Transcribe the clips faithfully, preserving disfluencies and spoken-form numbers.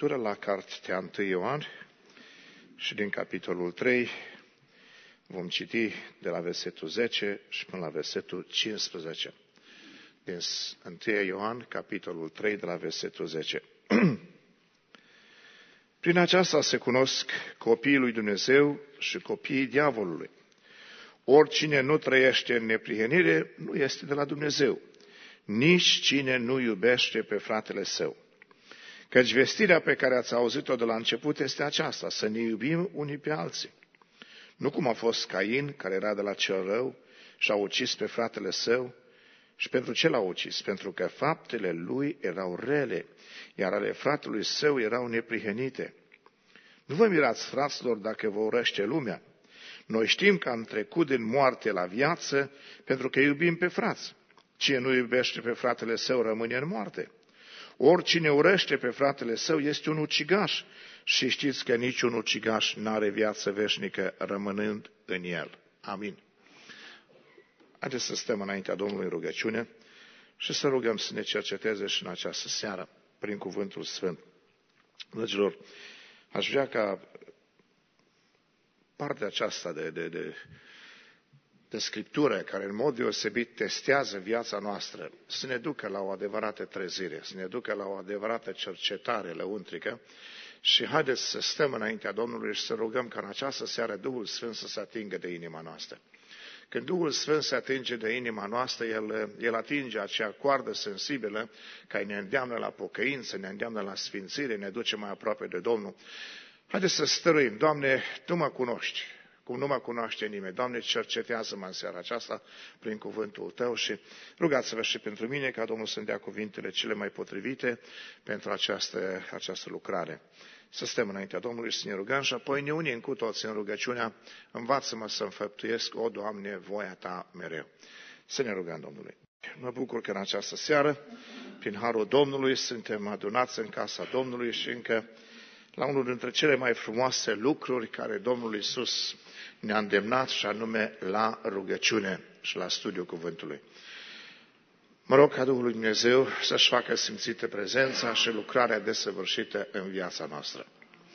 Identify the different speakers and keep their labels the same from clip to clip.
Speaker 1: lectură la cartea întâi Ioan și din capitolul trei vom citi de la versetul zece și până la versetul cincisprezece. Din întâi Ioan, capitolul trei, de la versetul zece. Prin aceasta se cunosc copiii lui Dumnezeu și copiii diavolului. Oricine nu trăiește în neprihănire nu este de la Dumnezeu, nici cine nu iubește pe fratele său. Căci vestirea pe care ați auzit-o de la început este aceasta, să ne iubim unii pe alții. Nu cum a fost Cain, care era de la cel rău și a ucis pe fratele său. Și pentru ce l-a ucis? Pentru că faptele lui erau rele, iar ale fratelui său erau neprihănite. Nu vă mirați, fraților, dacă vă urăște lumea. Noi știm că am trecut din moarte la viață pentru că iubim pe frați. Cine nu iubește pe fratele său rămâne în moarte. Oricine urăște pe fratele său este un ucigaș și știți că niciun ucigaș n-are viață veșnică rămânând în el. Amin. Haideți să stăm înaintea Domnului în rugăciune și să rugăm să ne cerceteze și în această seară prin Cuvântul Sfânt. Dragilor, aș vrea ca partea aceasta de, de, de, de Scriptură, care în mod deosebit testează viața noastră, să ne ducă la o adevărată trezire, să ne ducă la o adevărată cercetare lăuntrică și haideți să stăm înaintea Domnului și să rugăm ca în această seară Duhul Sfânt să se atingă de inima noastră. Când Duhul Sfânt se atinge de inima noastră, El, El atinge acea coardă sensibilă care ne îndeamnă la pocăință, ne îndeamnă la sfințire, ne duce mai aproape de Domnul. Haideți să stăruim. Doamne, Tu mă cunoști, cum nu mă cunoaște nimeni. Doamne, cercetează-mă în seara aceasta prin cuvântul Tău și rugați-vă și pentru mine ca Domnul să-mi dea cuvintele cele mai potrivite pentru această, această lucrare. Să stăm înaintea Domnului și să ne rugăm și apoi ne unim cu toți în rugăciunea. Învață-mă să înfăptuiesc, o Doamne, voia Ta mereu. Să ne rugăm Domnului. Mă bucur că în această seară, prin harul Domnului, suntem adunați în casa Domnului și încă la unul dintre cele mai frumoase lucruri care Domnul Iisus ne-a îndemnat, și anume la rugăciune și la studiul Cuvântului. Mă rog ca Duhul lui Dumnezeu să-și facă simțită prezența și lucrarea desăvârșită în viața noastră.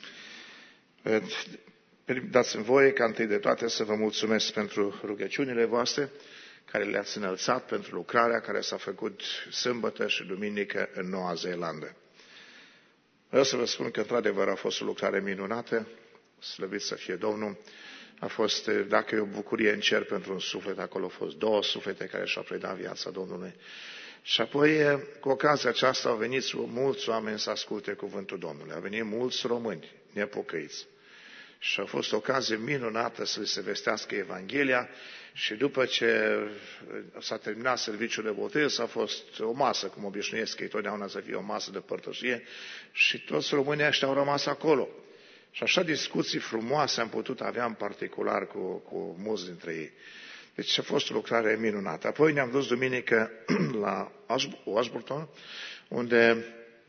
Speaker 1: Dați-mi voie ca întâi de toate să vă mulțumesc pentru rugăciunile voastre care le-ați înălțat, pentru lucrarea care s-a făcut sâmbătă și duminică în Noua Zeelandă. Vreau să vă spun că într-adevăr a fost o lucrare minunată, slăvit să fie Domnul. A fost, dacă e o bucurie în cer pentru un suflet, acolo au fost două suflete care și-au predat viața Domnului. Și apoi, cu ocazia aceasta, au venit mulți oameni să asculte cuvântul Domnului. Au venit mulți români nepocăiți. Și a fost o ocazie minunată să se vestească Evanghelia și după ce s-a terminat serviciul de botez, a fost o masă, cum obișnuiesc ei totdeauna să fie o masă de părtășie și toți românii ăștia au rămas acolo. Și așa discuții frumoase am putut avea în particular cu, cu mulți dintre ei. Deci a fost o lucrare minunată. Apoi ne-am dus duminică la Washburton, unde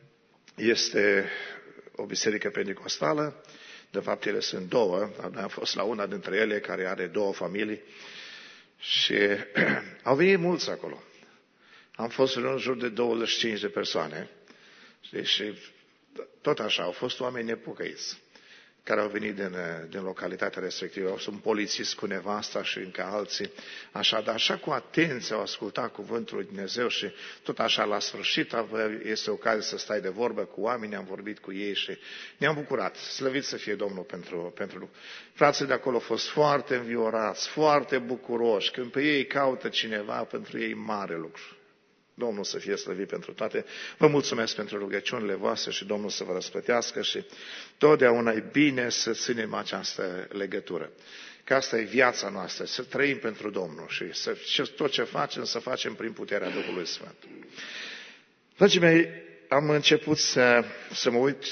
Speaker 1: este o biserică pentecostală. De fapt, ele sunt două. Am fost la una dintre ele care are două familii și au venit mulți acolo. Am fost în jur de douăzeci și cinci de persoane. Deci, tot așa, au fost oameni nepocăiți care au venit din, din localitatea respectivă. Sunt polițiști cu nevasta și încă alții. Așa, dar așa cu atenție au ascultat cuvântul lui Dumnezeu și tot așa la sfârșit este ocazie să stai de vorbă cu oameni, am vorbit cu ei și ne-am bucurat. Slăvit să fie Domnul pentru, pentru frații de acolo au fost foarte înviorați, foarte bucuroși. Când pe ei caută cineva, pentru ei mare lucru. Domnul să fie slăvit pentru toate. Vă mulțumesc pentru rugăciunile voastre și Domnul să vă răsplătească și totdeauna e bine să ținem această legătură. Că asta e viața noastră, să trăim pentru Domnul și să, tot ce facem, să facem prin puterea Duhului Sfânt. Dragii mei, am început să, să mă uit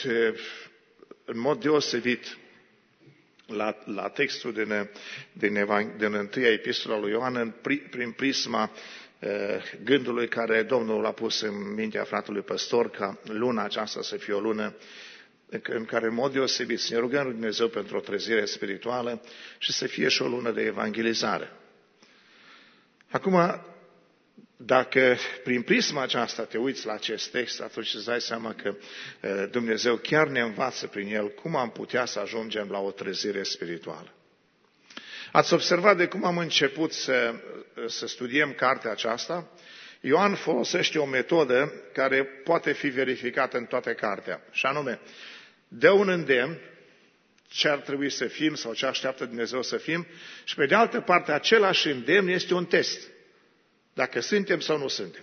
Speaker 1: în mod deosebit la, la textul din, din, din întâia epistola lui Ioan în, prin prisma gândului care Domnul l-a pus în mintea fratelui păstor ca luna aceasta să fie o lună în care, în mod deosebit, să ne rugăm lui Dumnezeu pentru o trezire spirituală și să fie și o lună de evangelizare. Acum, Dacă prin prisma aceasta te uiți la acest text, atunci îți dai seama că Dumnezeu chiar ne învață prin el cum am putea să ajungem la o trezire spirituală. Ați observat de cum am început să, să studiem cartea aceasta? Ioan folosește o metodă care poate fi verificată în toată cartea, și anume, dă un îndemn ce ar trebui să fim sau ce așteaptă Dumnezeu să fim și pe de altă parte același îndemn este un test. Dacă suntem sau nu suntem.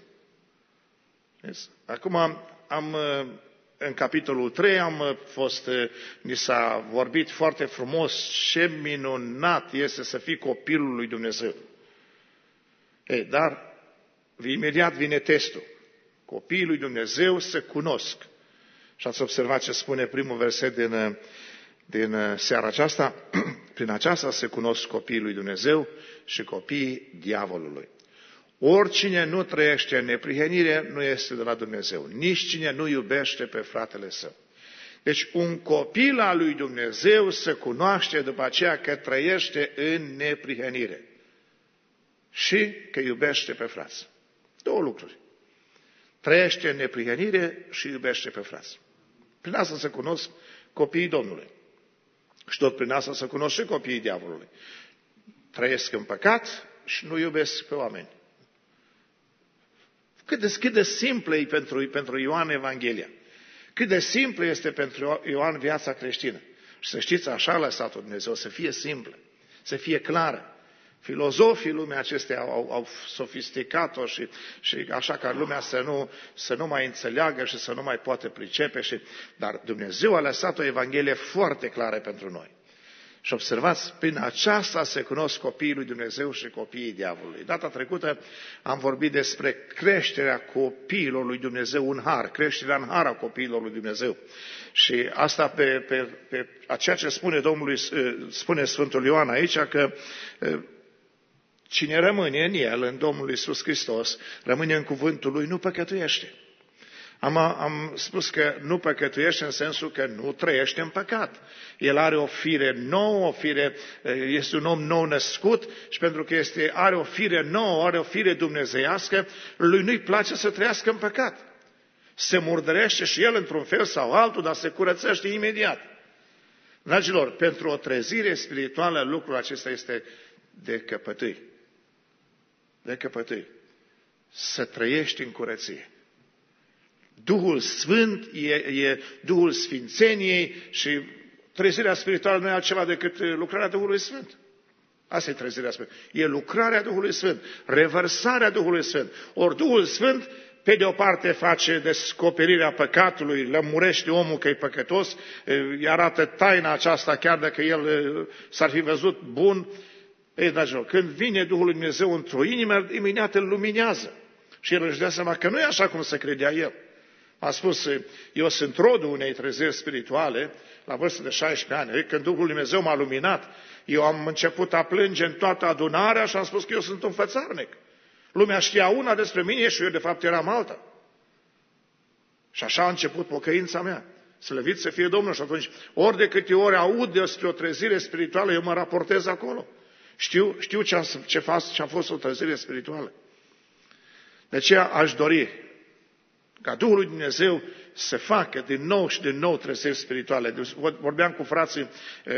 Speaker 1: Acum am, în capitolul trei am fost, ni s-a vorbit foarte frumos ce minunat este să fii copilul lui Dumnezeu. Ei, dar imediat vine testul. Copiii lui Dumnezeu se cunosc. Și ați observat ce spune primul verset din, din seara aceasta? Prin aceasta se cunosc copiii lui Dumnezeu și copiii diavolului. Oricine nu trăiește în neprihănire nu este de la Dumnezeu. Nici cine nu iubește pe fratele său. Deci un copil al lui Dumnezeu se cunoaște după aceea că trăiește în neprihănire. Și că iubește pe frați. Două lucruri. Trăiește în neprihănire și iubește pe frați. Prin asta se cunosc copiii Domnului. Și tot prin asta se cunosc și copiii diavolului. Trăiesc în păcat și nu iubesc pe oameni. Cât de, cât de simplă e pentru, pentru Ioan Evanghelia. Cât de simplă este pentru Ioan viața creștină. Și să știți, așa a lăsat-o Dumnezeu, să fie simplă, să fie clară. Filozofii lumea acestea au, au sofisticat-o și, și așa ca lumea să nu, să nu mai înțeleagă și să nu mai poate pricepe. Și, dar Dumnezeu a lăsat o Evanghelie foarte clară pentru noi. Și observați, prin aceasta se cunosc copiii lui Dumnezeu și copiii diavolului. Data trecută am vorbit despre creșterea copiilor lui Dumnezeu în har, creșterea în har a copiilor lui Dumnezeu. Și asta pe, pe, pe a ceea ce spune Domnului, spune Sfântul Ioan aici, că cine rămâne în el, în Domnul Iisus Hristos, rămâne în cuvântul lui, nu păcătuiește. Am, am spus că nu păcătuiește în sensul că nu trăiește în păcat. El are o fire nouă, o fire, este un om nou născut și pentru că este, are o fire nouă, are o fire dumnezeiască, lui nu-i place să trăiască în păcat. Se murdărește și el într-un fel sau altul, dar se curățește imediat. Dragilor, pentru o trezire spirituală, lucrul acesta este de căpătâi. De căpătâi. Să trăiești în curăție. Duhul Sfânt e, e Duhul Sfințeniei și trezirea spirituală nu e altceva decât lucrarea Duhului Sfânt. Asta e trezirea spirituală. E lucrarea Duhului Sfânt, revărsarea Duhului Sfânt. Ori Duhul Sfânt, pe de o parte, face descoperirea păcatului, lămurește omul că e păcătos, îi arată taina aceasta, chiar dacă el s-ar fi văzut bun. Ei, dragilor, când vine Duhul lui Dumnezeu într-o inimă, imediat îl luminează. Și el își dă seama că nu e așa cum se credea el. A spus, eu sunt rodul unei treziri spirituale, la vârstă de șaisprezece ani. Când Duhul Dumnezeu m-a luminat, eu am început a plânge în toată adunarea și am spus că eu sunt un fățarnic. Lumea știa una despre mine și eu de fapt eram alta. Și așa a început pocăința mea. Slăvit să fie Domnul. Și atunci, ori de câte ori aud despre o trezire spirituală, eu mă raportez acolo. Știu, știu ce, a, ce, fac, ce a fost o trezire spirituală. De aceea aș dori ca Duhul lui Dumnezeu să facă din nou și din nou treziri spirituale. Vorbeam cu frații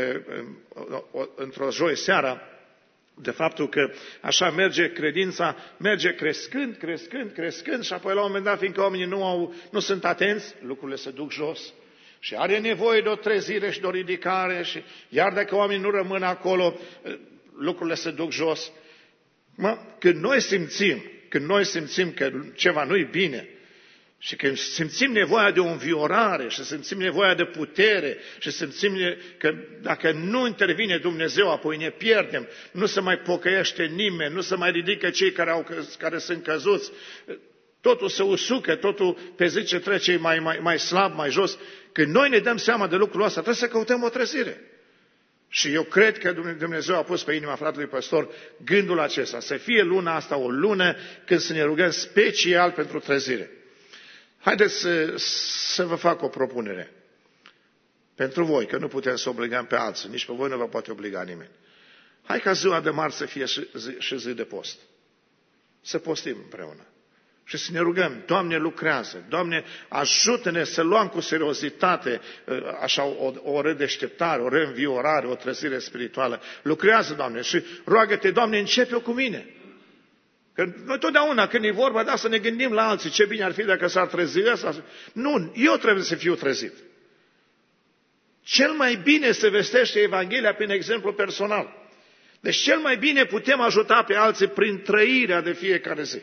Speaker 1: într-o joi seara de faptul că așa merge credința, merge crescând, crescând, crescând și apoi la un moment dat, fiindcă oamenii nu, au, nu sunt atenți, lucrurile se duc jos. Și are nevoie de o trezire și de o ridicare și iar dacă oamenii nu rămân acolo, lucrurile se duc jos. Mă, când noi simțim, când noi simțim că ceva nu-i bine, și când simțim nevoia de o înviorare și simțim nevoia de putere și simțim că dacă nu intervine Dumnezeu, apoi ne pierdem, nu se mai pocăiește nimeni, nu se mai ridică cei care, au, care sunt căzuți, totul se usucă, totul pe zi ce trece mai, mai, mai slab, mai jos. Când noi ne dăm seama de lucrul ăsta, trebuie să căutăm o trezire. Și eu cred că Dumnezeu a pus pe inima fratelui păstor gândul acesta, să fie luna asta o lună când să ne rugăm special pentru trezire. Haideți să, să vă fac o propunere. Pentru voi, că nu putem să obligăm pe alții, nici pe voi nu vă poate obliga nimeni. Hai ca ziua de marți să fie și zi, și zi de post. să postim împreună și să ne rugăm, Doamne, lucrează, Doamne, ajută-ne să luăm cu seriozitate așa o, o redeșteptare, o reînviorare, o trezire spirituală. Lucrează, Doamne, și roagă-te, Doamne, începe-o cu mine. Că noi totdeauna când e vorba, da, să ne gândim la alții, ce bine ar fi dacă s-ar trezi ăsta. Nu, eu trebuie să fiu trezit. Cel mai bine se vestește Evanghelia prin exemplu personal. Deci cel mai bine putem ajuta pe alții prin trăirea de fiecare zi.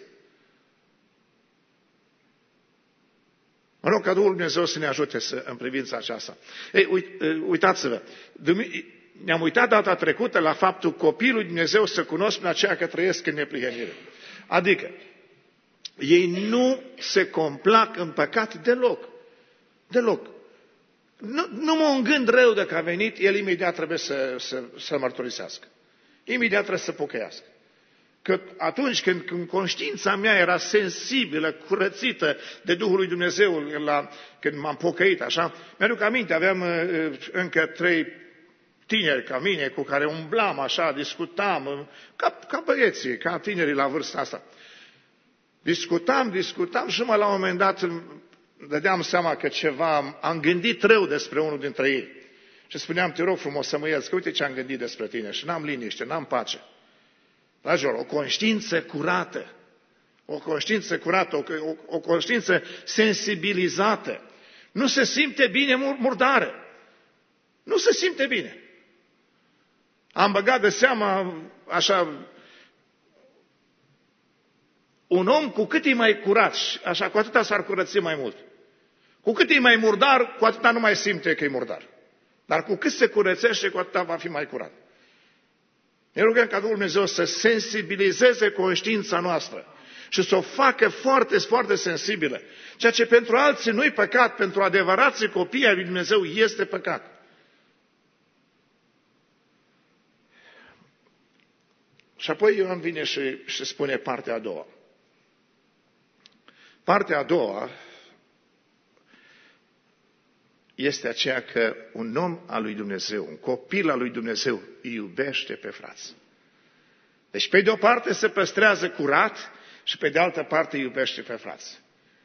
Speaker 1: Mă rog ca Duhul Dumnezeu să ne ajute să, în privința aceasta. Ei, uitați-vă, ne-am uitat data trecută la faptul că copiii lui Dumnezeu să cunosc prin aceea că trăiesc în neprihănire. Adică, ei nu se complac în păcat deloc. Deloc. Nu, numai un gând rău dacă a venit, el imediat trebuie să, să, să mărturisească. Imediat trebuie să pocăiască. Că atunci când, când conștiința mea era sensibilă, curățită de Duhul lui Dumnezeu, la, când m-am pocăit, așa, mi-aduc aminte, aveam uh, încă trei tineri ca mine, cu care umblam așa, discutam, ca, ca băieții, ca tinerii la vârsta asta. Discutam, discutam și mă la un moment dat dădeam seama că ceva, am gândit rău despre unul dintre ei. Și spuneam, te rog frumos să mă ierți, că uite ce am gândit despre tine și n-am liniște, n-am pace. Dragilor, o conștiință curată, o conștiință curată, o, o, o conștiință sensibilizată, nu se simte bine murdară. Nu se simte bine. Am băgat de seama, așa, un om cu cât e mai curat, așa, cu atâta s-ar curăți mai mult. Cu cât e mai murdar, cu atâta nu mai simte că e murdar. Dar cu cât se curățește, cu atâta va fi mai curat. Ne rugăm ca Duhul Dumnezeu să sensibilizeze conștiința noastră și să o facă foarte, foarte sensibilă. Ceea ce pentru alții nu-i păcat, pentru adevărații copii ai lui Dumnezeu este păcat. Și apoi Ioan vine și, și spune partea a doua. Partea a doua este aceea că un om al lui Dumnezeu, un copil al lui Dumnezeu, îi iubește pe frați. Deci pe de o parte se păstrează curat și pe de altă parte îi iubește pe frați.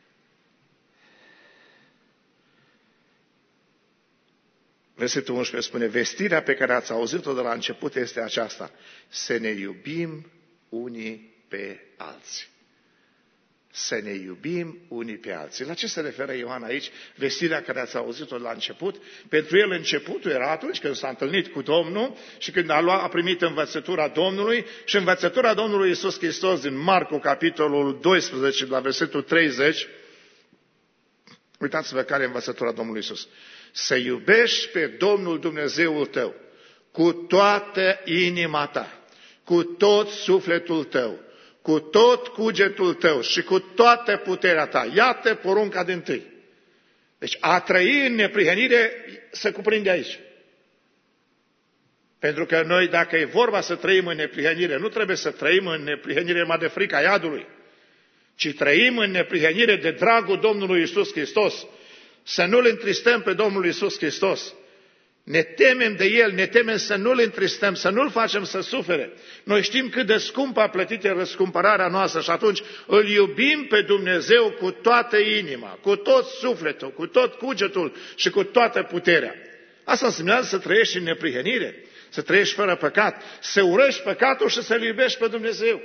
Speaker 1: Versetul unsprezece spune, vestirea pe care ați auzit-o de la început este aceasta, să ne iubim unii pe alții. Să ne iubim unii pe alții. La ce se referă Ioan aici? Vestirea care ați auzit-o la început. Pentru el începutul era atunci când s-a întâlnit cu Domnul și când a, luat, a primit învățătura Domnului și învățătura Domnului Iisus Hristos din Marcu, capitolul doisprezece, la versetul treizeci. Uitați-vă care e învățătura Domnului Iisus. Să iubești pe Domnul Dumnezeul tău cu toată inima ta, cu tot sufletul tău, cu tot cugetul tău și cu toată puterea ta. Iată porunca dintâi. Deci a trăi în neprihănire se cuprinde aici. Pentru că noi, dacă e vorba să trăim în neprihănire, nu trebuie să trăim în neprihănire numai de frica iadului, ci trăim în neprihănire de dragul Domnului Iisus Hristos. Să nu-L întristăm pe Domnul Iisus Hristos. Ne temem de El, ne temem să nu-L întristăm, să nu-L facem să sufere. Noi știm cât de scump a plătit răscumpărarea noastră și atunci îl iubim pe Dumnezeu cu toată inima, cu tot sufletul, cu tot cugetul și cu toată puterea. Asta înseamnă să trăiești în neprihănire, să trăiești fără păcat, să urăști păcatul și să-L iubești pe Dumnezeu.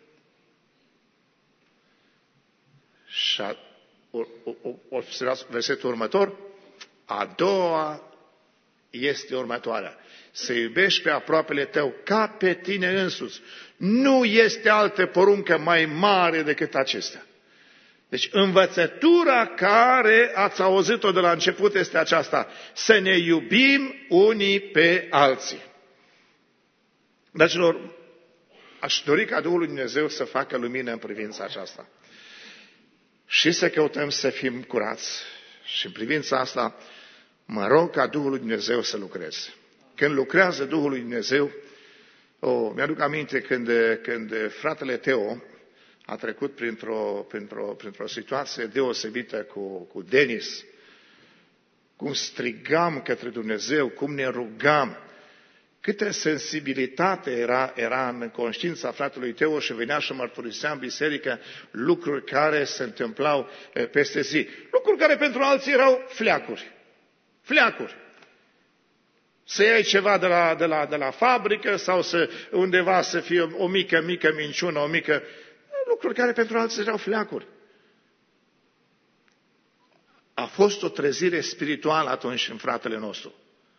Speaker 1: Și a, o, o, o, versetul următor, a doua este următoarea. Să iubești pe aproapele tău ca pe tine însuți. Nu este altă poruncă mai mare decât acestea. Deci învățătura care ați auzit-o de la început este aceasta. Să ne iubim unii pe alții. Dragilor, aș dori ca Duhul lui Dumnezeu să facă lumină în privința aceasta. Și să căutăm să fim curați. Și în privința asta mă rog ca Duhul lui Dumnezeu să lucreze. Când lucrează Duhul lui Dumnezeu, oh, mi-aduc aminte când, când fratele Teo a trecut printr-o, printr-o, printr-o situație deosebită cu, cu Denis, cum strigam către Dumnezeu, cum ne rugam, Câtă sensibilitate era, era în conștiința fratelui Teo și venea și mărturisea în biserică lucruri care se întâmplau peste zi. Lucruri care pentru alții erau fleacuri. Fleacuri. Să iei ceva de la, de la, de la fabrică sau să undeva să fie o mică, mică minciună, o mică... Lucruri care pentru alții erau fleacuri. A fost o trezire spirituală atunci în fratele nostru.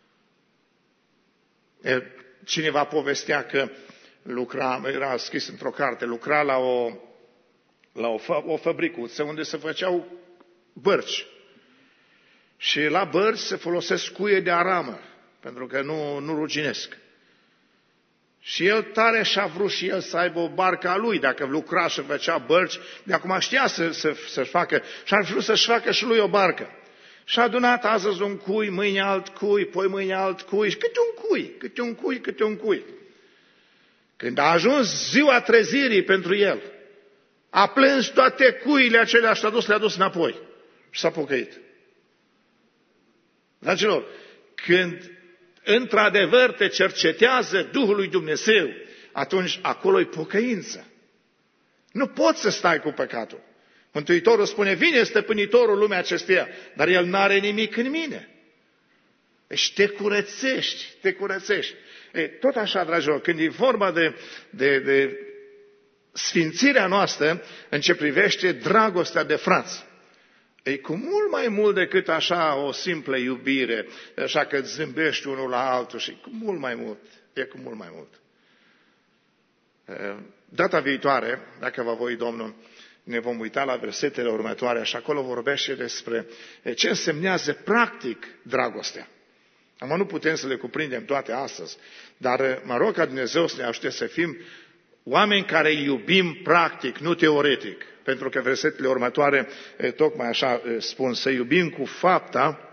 Speaker 1: Cineva povestea că lucra, era scris într-o carte, lucra la o, la o, o fabricuță unde se făceau bărci. Și la bărci se folosesc cuie de aramă, pentru că nu, nu ruginesc. Și el tare și-a vrut și el să aibă o barcă a lui, dacă lucra și făcea bărci, de acum știa să, să, să-și facă, și ar vrut să-și facă și lui o barcă. Și-a adunat astăzi un cui, mâine alt cui, poi mâine alt cui, și câte un cui, câte un cui, câte un cui. Când a ajuns ziua trezirii pentru el, a plâns toate cuile acelea și a dus, le-a dus înapoi și s-a pocăit. Dragilor, când într-adevăr te cercetează Duhul lui Dumnezeu, atunci acolo-i pocăință. Nu poți să stai cu păcatul. Mântuitorul spune, vine stăpânitorul lumea acesteia, dar el n-are nimic în mine. Deci te curățești, te curățești. E, tot așa, dragilor, când e vorba de, de, de sfințirea noastră în ce privește dragostea de frați, e cu mult mai mult decât așa o simplă iubire, așa că zâmbești unul la altul și cu mult mai mult, e cu mult mai mult. Data viitoare, dacă va voi Domnul, ne vom uita la versetele următoare și acolo vorbește despre ce însemnează practic dragostea. Acum nu putem să le cuprindem toate astăzi, dar mă rog ca Dumnezeu să ne ajute să fim oameni care iubim practic, nu teoretic. Pentru că versetele următoare tocmai așa spun, să iubim cu fapta,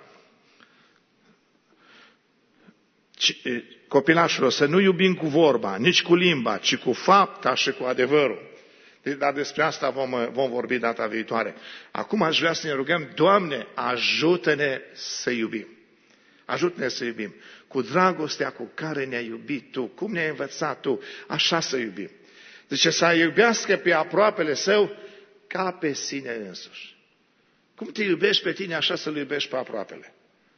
Speaker 1: copilașilor, să nu iubim cu vorba, nici cu limba, ci cu fapta și cu adevărul. Dar despre asta vom, vom vorbi data viitoare. Acum aș vrea să ne rugăm, Doamne, ajută-ne să iubim. Ajută-ne să iubim. Cu dragostea cu care ne-ai iubit Tu, cum ne-ai învățat Tu, așa să iubim. Zice, să iubească pe aproapele său ca pe sine însuși. Cum te iubești pe tine, așa să-l iubești pe aproapele.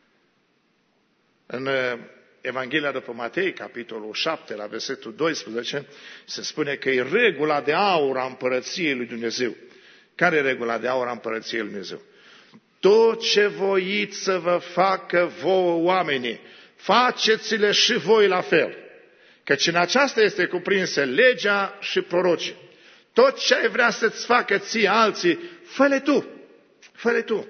Speaker 1: În Evanghelia după Matei, capitolul șapte, la versetul doisprezece, se spune că e regula de aur a împărăției lui Dumnezeu. Care e regula de aur a împărăției lui Dumnezeu? Tot ce voiți să vă facă vouă oamenii, faceți-le și voi la fel. Căci în aceasta este cuprinsă legea și prorocii. Tot ce ai vrea să-ți facă ție alții, fă-le tu. Fă-le tu.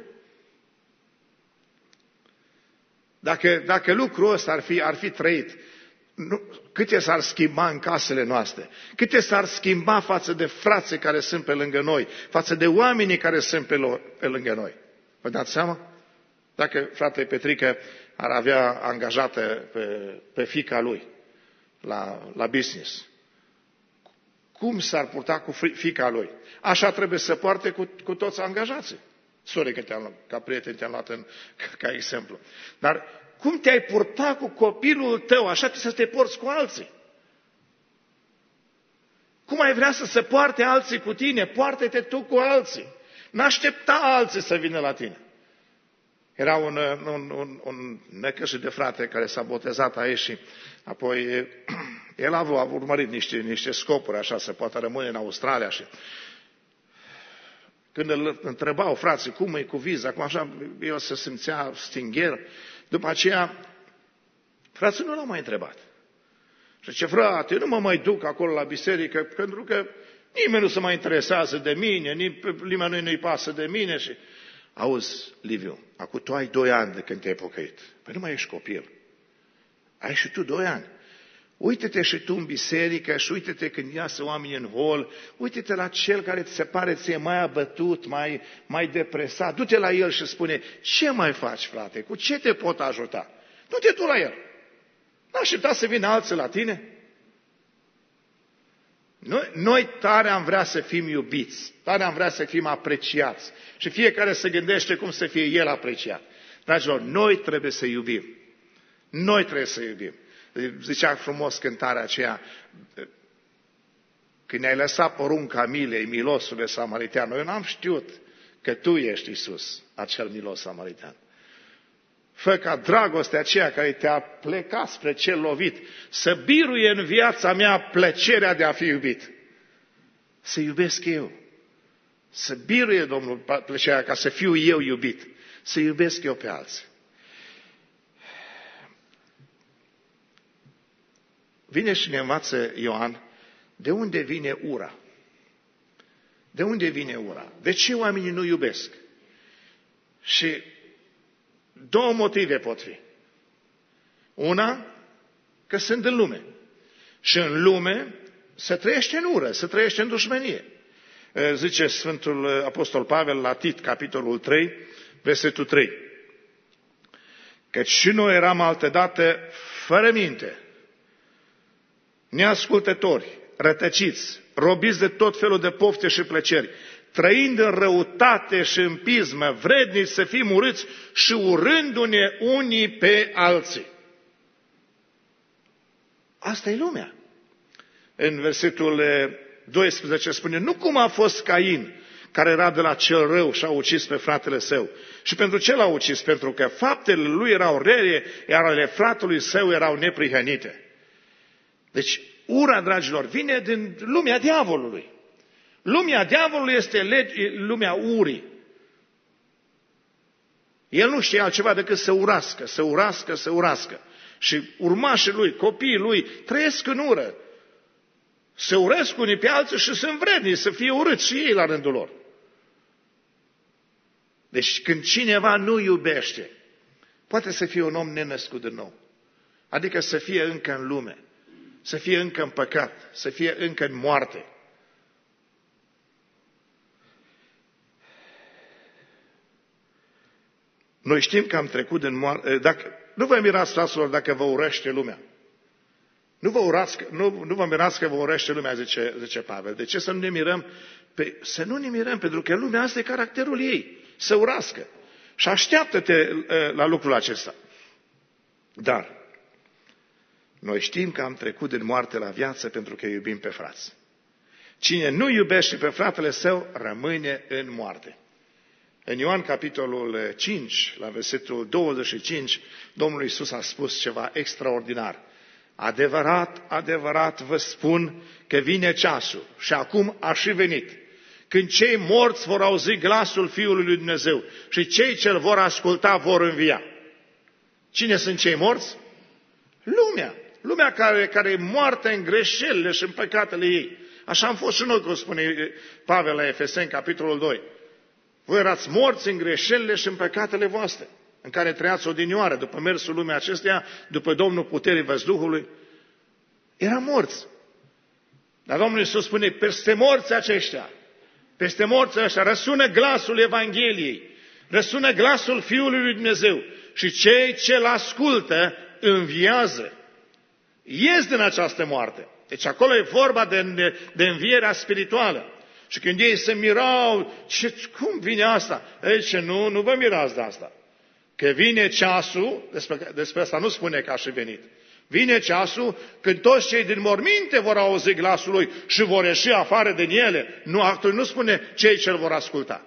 Speaker 1: Dacă, dacă lucrul ăsta ar fi, ar fi trăit, nu, câte s-ar schimba în casele noastre, câte s-ar schimba față de frații care sunt pe lângă noi, față de oamenii care sunt pe, lo, pe lângă noi. Vă dați seama? Dacă fratele Petrică ar avea angajată pe, pe fiica lui la, la business, cum s-ar purta cu fiica lui? Așa trebuie să poarte cu, cu toți angajații. Sorry că te-am luat, ca prieten te-am luat în, ca, ca exemplu. Dar cum te-ai purta cu copilul tău, așa trebuie să te porți cu alții. Cum ai vrea să se poarte alții cu tine, poartă-te tu cu alții. N-aștepta alții să vină la tine. Era un, un, un, un necășit de frate care s-a botezat aici și apoi el a, a urmărit niște, niște scopuri așa, să poată rămâne în Australia și când îl întrebau frații cum e cu viza, acum așa el se simțea stingher, după aceea frații nu l-au mai întrebat. Și zice, frate, nu mă mai duc acolo la biserică pentru că nimeni nu se mai interesează de mine, nimeni nu-i pasă de mine și... Auzi, Liviu, acum tu ai doi ani de când te-ai pocăit. Păi nu mai ești copil. Ai și tu doi ani. Uite-te și tu în biserică și uite-te când iasă oamenii în hol, uite-te la cel care ți se pare ție mai abătut, mai, mai depresat. Du-te la el și spune, ce mai faci, frate? Cu ce te pot ajuta? Du-te tu la el. N-aștepta să vină alții la tine? Noi, noi tare am vrea să fim iubiți, tare am vrea să fim apreciați și fiecare se gândește cum să fie el apreciat. Dragilor, noi trebuie să iubim. Noi trebuie să iubim. Zicea frumos cântarea aceea, când ne-ai lăsat porunca milei, milosule samaritean, eu n-am știut că tu ești Iisus, acel milos samaritean. Fă ca dragostea aceea care te-a plecat spre cel lovit să biruie în viața mea plăcerea de a fi iubit. Să iubesc eu. Să biruie, Domnul, plăcerea ca să fiu eu iubit. Să iubesc eu pe alții. Vine și ne învață Ioan de unde vine ura. De unde vine ura? De ce oamenii nu iubesc? Și două motive pot fi. Una, că sunt în lume. Și în lume se trăiește în ură, se trăiește în dușmănie. Zice Sfântul Apostol Pavel la Tit, capitolul trei, versetul trei. Căci și noi eram altădată fără minte, neascultători, rătăciți, robiți de tot felul de pofte și plăceri, trăind în răutate și în pismă, vrednici să fim urâți și urându-ne unii pe alții. Asta e lumea. În versetul doisprezece spune, nu cum a fost Cain, care era de la cel rău și a ucis pe fratele său. Și pentru ce l-a ucis? Pentru că faptele lui erau rele, iar ale fratelui său erau neprihănite. Deci, ura, dragilor, vine din lumea diavolului. Lumea diavolului este lege, lumea urii. El nu știe altceva decât să urască, să urască, să urască. Și urmașii lui, copiii lui, trăiesc în ură. Se urăsc unii pe alții și sunt vrednici să fie urâți și ei la rândul lor. Deci când cineva nu iubește, poate să fie un om nenăscut din nou. Adică să fie încă în lume, să fie încă în păcat, să fie încă în moarte. Noi știm că am trecut în moarte. Dacă, nu vă mirați, fraților, dacă vă urăște lumea. Nu vă, urați, nu, nu vă mirați că vă urăște lumea, zice, zice Pavel. De ce să nu ne mirăm? Pe, să nu ne mirăm, pentru că lumea asta e caracterul ei. Să urască. Și așteaptă-te la lucrul acesta. Dar noi știm că am trecut din moarte la viață pentru că iubim pe frați. Cine nu iubește pe fratele său, rămâne în moarte. În Ioan, capitolul cinci, la versetul douăzeci și cinci, Domnul Iisus a spus ceva extraordinar. Adevărat, adevărat vă spun că vine ceasul și acum a și venit, când cei morți vor auzi glasul Fiului lui Dumnezeu și cei ce îl vor asculta vor învia. Cine sunt cei morți? Lumea. Lumea care, care e moartă în greșelile și în păcatele ei. Așa am fost și noi, cum spune Pavel la Efeseni, capitolul doi. Voi erați morți în greșelile și în păcatele voastre, în care trăiați odinioară, după mersul lumii acesteia, după Domnul puterii văzduhului. Era morți. Dar Domnul Iisus spune, peste morții aceștia, peste morții aceștia, răsună glasul Evangheliei, răsună glasul Fiului lui Dumnezeu și cei ce-L ascultă înviază. Ies din această moarte. Deci acolo e vorba de, de, de învierea spirituală. Și când ei se mirau, ce, cum vine asta? Ei, ce nu, nu vă mirați de asta. Că vine ceasul, despre, despre asta nu spune că a și venit. Vine ceasul când toți cei din morminte vor auzi glasul lui și vor ieși afară din ele. Nu, actul nu spune cei ce îl vor asculta.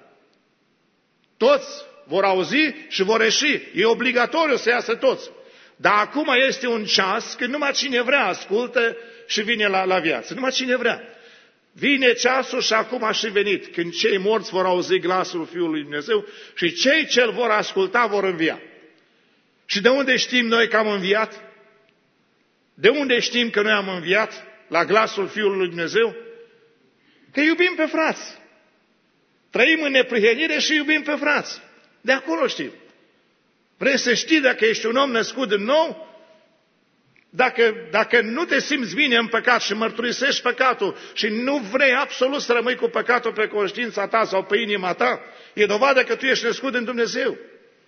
Speaker 1: Toți vor auzi și vor ieși. E obligatoriu să iasă toți. Dar acum este un ceas când numai cine vrea ascultă și vine la, la viață. Numai cine vrea. Vine ceasul și acum a și venit, când cei morți vor auzi glasul Fiului lui Dumnezeu și cei ce îl vor asculta vor învia. Și de unde știm noi că am înviat? De unde știm că noi am înviat la glasul Fiului lui Dumnezeu? Că iubim pe frați. Trăim în neprihănire și iubim pe frați. De acolo știm. Vrei să știi dacă ești un om născut din nou? Dacă, dacă nu te simți bine în păcat și mărturisești păcatul și nu vrei absolut să rămâi cu păcatul pe conștiința ta sau pe inima ta, e dovadă că tu ești născut din Dumnezeu.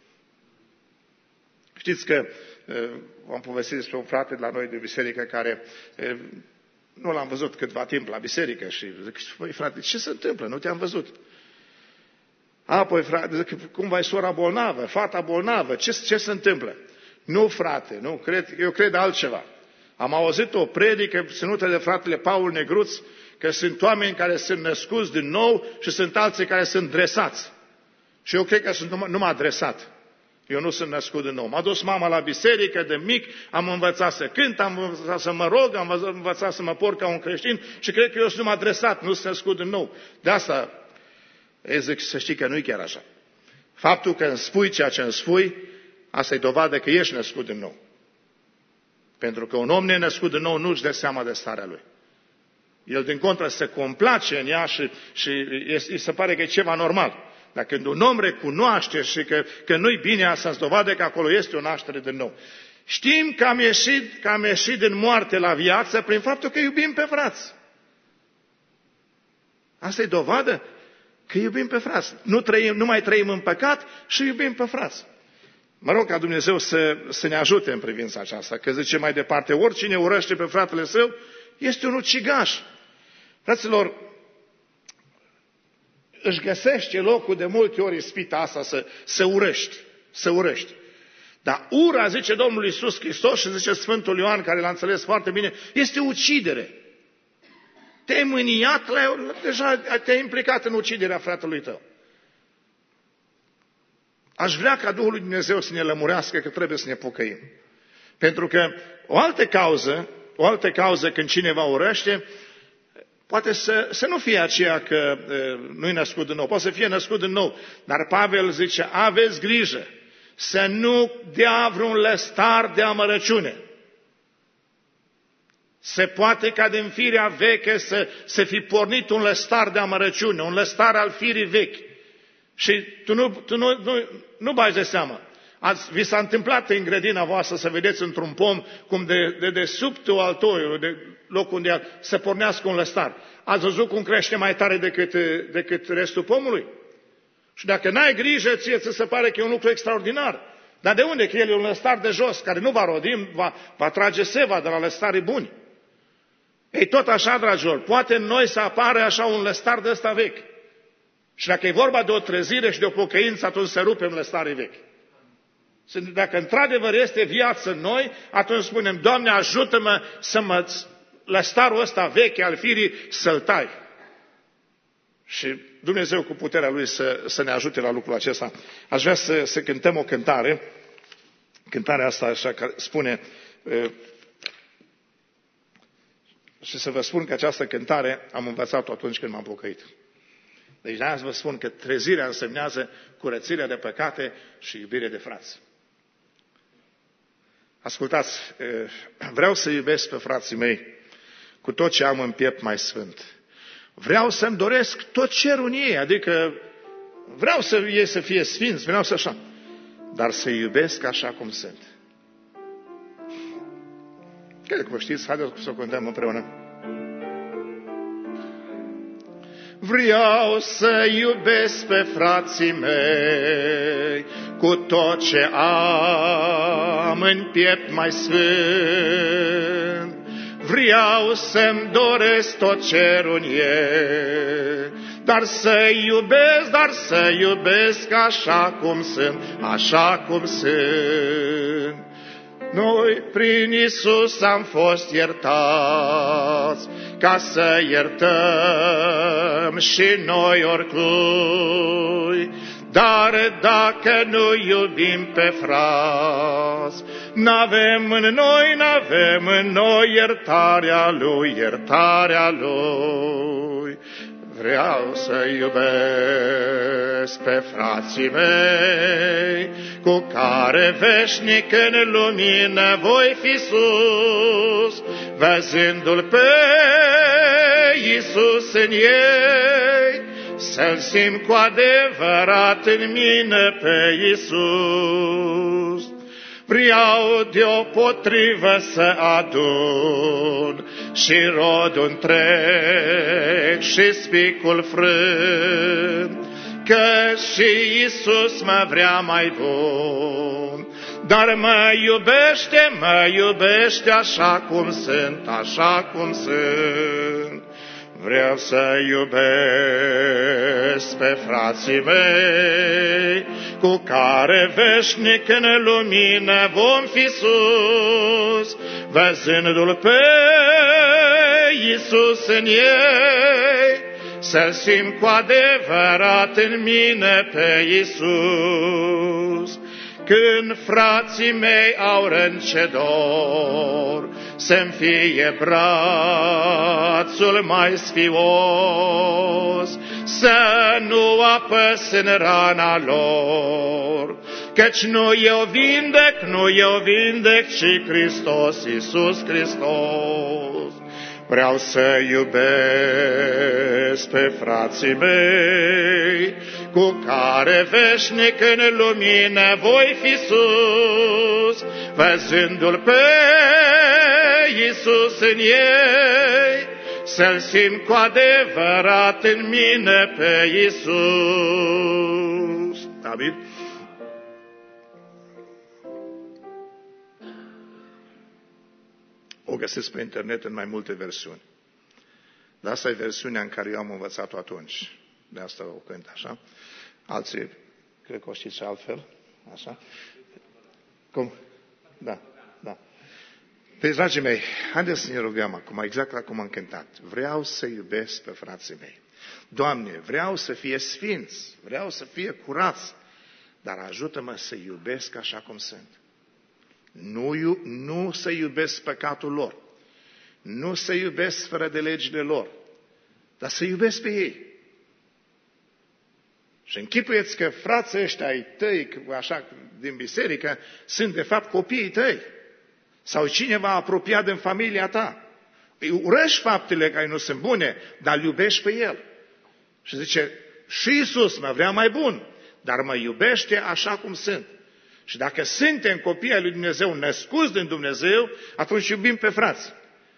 Speaker 1: Știți că am povestit despre un frate de la noi de biserică care nu l-am văzut câtva timp la biserică și zic, păi frate, ce se întâmplă? Nu te-am văzut. Apoi, frate, zic, cumva e sora bolnavă, fata bolnavă, ce, ce se întâmplă? Nu, frate, nu, cred, eu cred altceva. Am auzit o predică ținută de fratele Paul Negruț, că sunt oameni care sunt născuți din nou și sunt alții care sunt dresați. Și eu cred că sunt numai, numai dresat. Eu nu sunt născut din nou. M-a dus mama la biserică de mic, am învățat să cânt, am învățat să mă rog, am învățat să mă port ca un creștin și cred că eu sunt numai dresat, nu sunt născut din nou. De asta, eu zic să știi că nu e chiar așa. Faptul că îmi spui ceea ce îmi spui, asta e dovadă că ești născut din nou. Pentru că un om nenăscut din nou nu își dă seama de starea lui. El, din contră, se complace în ea și, și îi se pare că e ceva normal. Dar când un om recunoaște și că, că nu-i bine, asta îți dovadă că acolo este o naștere din nou. Știm că am, ieșit, că am ieșit din moarte la viață prin faptul că iubim pe frați. Asta e dovadă că iubim pe frați. Nu, trăim, nu mai trăim în păcat și iubim pe frați. Mă rog ca Dumnezeu să, să ne ajute în privința aceasta, că zice mai departe, oricine urăște pe fratele său este un ucigaș. Fraților, își găsește locul de multe ori ispita asta să, să urăști, să urăști. Dar ura, zice Domnul Iisus Hristos și zice Sfântul Ioan, care l-a înțeles foarte bine, este ucidere. Te-ai mâniat, deja te-ai implicat în uciderea fratelui tău. Aș vrea ca Duhul lui Dumnezeu să ne lămurească că trebuie să ne pocăim. Pentru că o altă cauză, o altă cauză când cineva urăște, poate să, să nu fie aceea că e, nu-i născut din nou, poate să fie născut din nou. Dar Pavel zice, aveți grijă să nu dea vreun lăstar de amărăciune. Se poate ca din firea veche să, să fi pornit un lăstar de amărăciune, un lăstar al firii vechi. Și tu nu, tu nu, nu, nu bagi de seamă. Ați, vi s-a întâmplat în grădina voastră să vedeți într-un pom cum de, de, de subtul altoiului, de locul unde se pornească un lăstar. Ați văzut cum crește mai tare decât, decât restul pomului? Și dacă n-ai grijă, ție ți se pare că e un lucru extraordinar. Dar de unde? Că el e un lăstar de jos, care nu va rodi, va, va trage seva de la lăstarii buni. Ei, tot așa, dragilor, poate în noi să apară așa un lăstar de ăsta vechi. Și dacă e vorba de o trezire și de o pocăință, atunci să rupem lăstarii vechi. Dacă într-adevăr este viață în noi, atunci spunem, Doamne, ajută-mă să mă, lăstarul ăsta vechi al firii să-l tai. Și Dumnezeu cu puterea Lui să, să ne ajute la lucrul acesta. Aș vrea să, să cântăm o cântare. Cântarea asta așa că spune... Și să vă spun că această cântare am învățat-o atunci când m-am pocăit. Deci de azi vă spun că trezirea însemnează curățirea de păcate și iubire de frați. Ascultați, vreau să iubesc pe frații mei cu tot ce am în piept mai sfânt. Vreau să-mi doresc tot cerul în ei, adică vreau să ei să fie sfinți, vreau să așa, dar să iubesc așa cum sunt. Cred că vă știți, haideți să o cântăm împreună. Vreau să iubesc pe frații mei cu tot ce am în piept mai sfânt. Vreau să-mi doresc tot cerul în ei, dar să iubesc, dar să iubesc așa cum sunt, așa cum sunt. Noi prin Iisus am fost iertați, ca să iertăm și noi oricui. Dar dacă nu iubim pe frați, n-avem în noi, n-avem în noi iertarea Lui, iertarea Lui. Vreau să iubesc pe frații mei, cu care veșnic în lumină voi fi sus, văzându-L pe Iisus în ei, să-L simt cu adevărat în mine pe Iisus. Vreau deopotrivă să adun și rodul întreg și spicul frânt, că și Iisus mă vrea mai bun. Dar mă iubește, mă iubește așa cum sunt, așa cum sunt. Vreau să iubesc pe frații mei, cu care veșnic în lumină vom fi sus, văzându-L pe Iisus în ei, să-L simt cu adevărat în mine pe Iisus. Când frații mei au rând ce dor, să-mi fie brațul mai sfios, să nu apăs în rana lor, căci nu eu vindec, nu eu vindec, ci Hristos, Iisus Hristos. Vreau să iubesc pe frații mei, cu care veșnic în lumină voi fi sus, văzându-L pe Iisus în ei, să-L simt cu adevărat în mine pe Iisus. Amin. O găsesc pe internet în mai multe versiuni. Dar asta e versiunea în care eu am învățat-o atunci. De asta o cânt așa. Alții, cred că o știți altfel. Așa. Cum? Da, da. Deci, dragii mei, haideți să ne rugăm acum, exact la cum am cântat. Vreau să iubesc pe frații mei. Doamne, vreau să fie sfinți, vreau să fie curați, dar ajută-mă să iubesc așa cum sunt. Nu, nu să iubesc păcatul lor, nu să iubesc fără de legile lor, dar să iubesc pe ei. Și închipuieți că frații ăștia ai tăi, așa, din biserică, sunt de fapt copiii tăi. Sau cineva apropiat din familia ta. Îi urăști faptele care nu sunt bune, dar îl iubești pe el. Și zice, și Iisus mă vrea mai bun, dar mă iubește așa cum sunt. Și dacă suntem copii ai lui Dumnezeu, născuți din Dumnezeu, atunci iubim pe frați.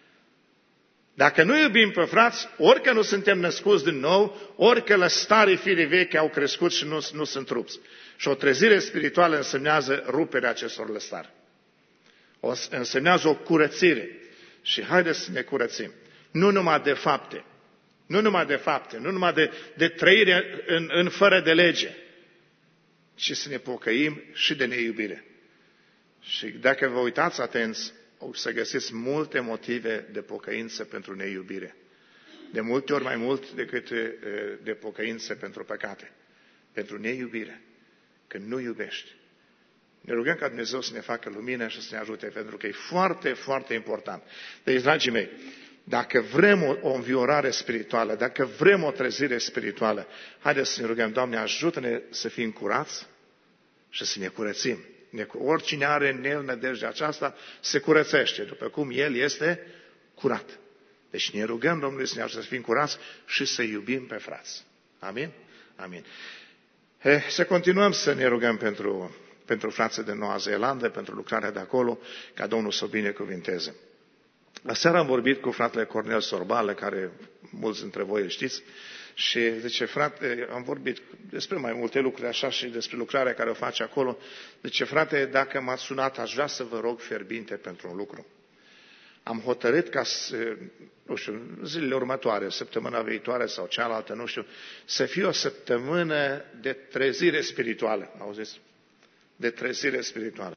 Speaker 1: Dacă nu iubim pe frați, orică nu suntem născuți din nou, orică la stare firii vechi au crescut și nu, nu sunt rupți. Și o trezire spirituală însemnează ruperea acestor lăstari. O, însemnează o curățire. Și haideți să ne curățim. Nu numai de fapte, nu numai de fapte, nu numai de, de trăire în, în fără de lege, ci să ne pocăim și de neiubire. Și dacă vă uitați atenți, o să găsiți multe motive de pocăință pentru neiubire. De multe ori mai mult decât de pocăință pentru păcate. Pentru neiubire. Când nu iubești. Ne rugăm ca Dumnezeu să ne facă lumină și să ne ajute, pentru că e foarte, foarte important. Deci, dragii mei, dacă vrem o, o înviorare spirituală, dacă vrem o trezire spirituală, haideți să ne rugăm, Doamne, ajută-ne să fim curați și să ne curățim. Oricine are în el nădejdea aceasta se curățește, după cum el este curat. Deci ne rugăm Domnului să ne ajute să fim curați și să iubim pe frați. Amin? Amin. He, să continuăm să ne rugăm pentru, pentru frații din Noua Zeelandă, pentru lucrarea de acolo, ca Domnul să o binecuvinteze. Aseară am vorbit cu fratele Cornel Sorbală, care mulți dintre voi îl știți, și zice, frate, am vorbit despre mai multe lucruri așa și despre lucrarea care o face acolo. Zice, frate, dacă m-ați sunat, aș vrea să vă rog fierbinte pentru un lucru. Am hotărât ca, nu știu, zilele următoare, săptămâna viitoare sau cealaltă, nu știu, să fie o săptămână de trezire spirituală. Auziți? De trezire spirituală.